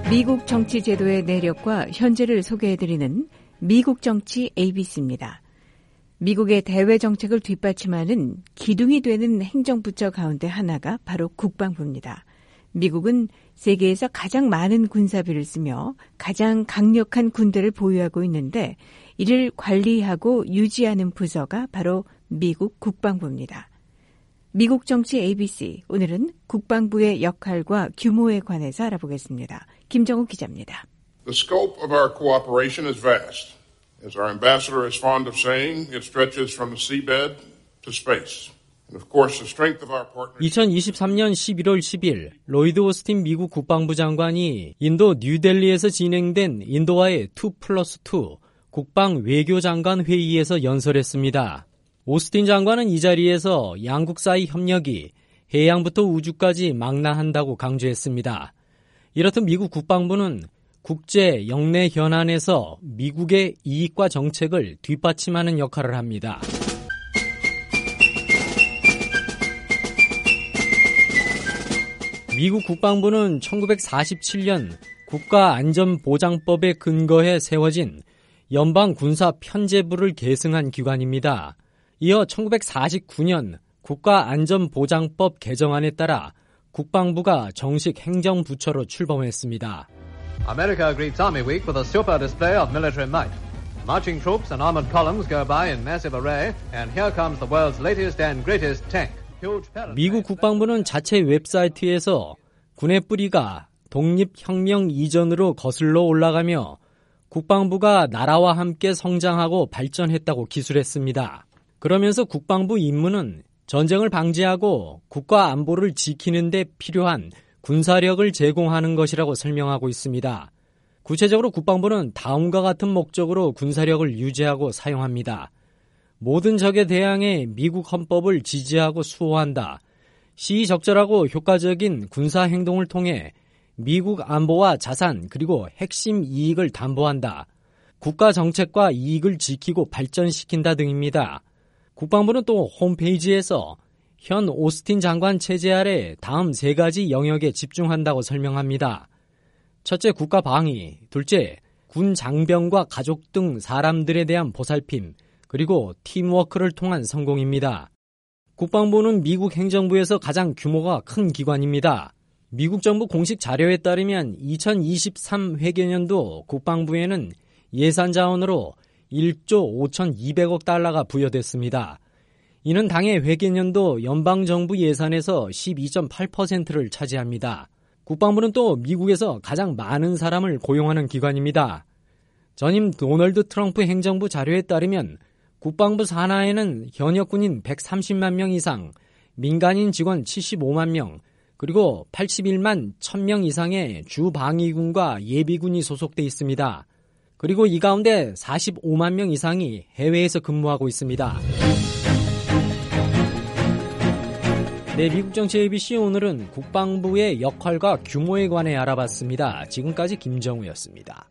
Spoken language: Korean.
미국 정치 제도의 내력과 현재를 소개해드리는 미국 정치 ABC입니다. 미국의 대외 정책을 뒷받침하는 기둥이 되는 행정부처 가운데 하나가 바로 국방부입니다. 미국은 세계에서 가장 많은 군사비를 쓰며 가장 강력한 군대를 보유하고 있는데 이를 관리하고 유지하는 부서가 바로 미국 국방부입니다. 미국 정치 ABC, 오늘은 국방부의 역할과 규모에 관해서 알아보겠습니다. 김정우 기자입니다. The scope of our cooperation is vast. As our ambassador is fond of saying, it stretches from the seabed to space. And of course, the strength of our partnership. 2023년 11월 10일 로이드 오스틴 미국 국방부 장관이 인도 뉴델리에서 진행된 인도와의 2+2 국방 외교장관 회의에서 연설했습니다. 오스틴 장관은 이 자리에서 양국 사이 협력이 해양부터 우주까지 망라한다고 강조했습니다. 이렇듯 미국 국방부는 국제 영내 현안에서 미국의 이익과 정책을 뒷받침하는 역할을 합니다. 미국 국방부는 1947년 국가안전보장법에 근거해 세워진 연방군사편제부를 계승한 기관입니다. 이어 1949년 국가안전보장법 개정안에 따라 국방부가 정식 행정부처로 출범했습니다. America greets Army Week with a super display of military might. Marching troops and armored columns go by in massive array, and here comes the world's latest and greatest tank. 미국 국방부는 자체 웹사이트에서 군의 뿌리가 독립혁명 이전으로 거슬러 올라가며 국방부가 나라와 함께 성장하고 발전했다고 기술했습니다. 그러면서 국방부 임무는 전쟁을 방지하고 국가 안보를 지키는 데 필요한 군사력을 제공하는 것이라고 설명하고 있습니다. 구체적으로 국방부는 다음과 같은 목적으로 군사력을 유지하고 사용합니다. 모든 적에 대항해 미국 헌법을 지지하고 수호한다. 시의적절하고 효과적인 군사 행동을 통해 미국 안보와 자산 그리고 핵심 이익을 담보한다. 국가 정책과 이익을 지키고 발전시킨다 등입니다. 국방부는 또 홈페이지에서 현 오스틴 장관 체제 아래 다음 3가지 영역에 집중한다고 설명합니다. 첫째, 국가 방위. 둘째, 군 장병과 가족 등 사람들에 대한 보살핌. 그리고 팀워크를 통한 성공입니다. 국방부는 미국 행정부에서 가장 규모가 큰 기관입니다. 미국 정부 공식 자료에 따르면 2023 회계년도 국방부에는 예산 자원으로 1조 5,200억 달러가 부여됐습니다. 이는 당해 회계년도 연방정부 예산에서 12.8%를 차지합니다. 국방부는 또 미국에서 가장 많은 사람을 고용하는 기관입니다. 전임 도널드 트럼프 행정부 자료에 따르면 국방부 산하에는 현역 군인 130만 명 이상, 민간인 직원 75만 명, 그리고 81만 1000명 이상의 주방위군과 예비군이 소속돼 있습니다. 그리고 이 가운데 45만 명 이상이 해외에서 근무하고 있습니다. 네, 미국 정치 ABC 오늘은 국방부의 역할과 규모에 관해 알아봤습니다. 지금까지 김정우였습니다.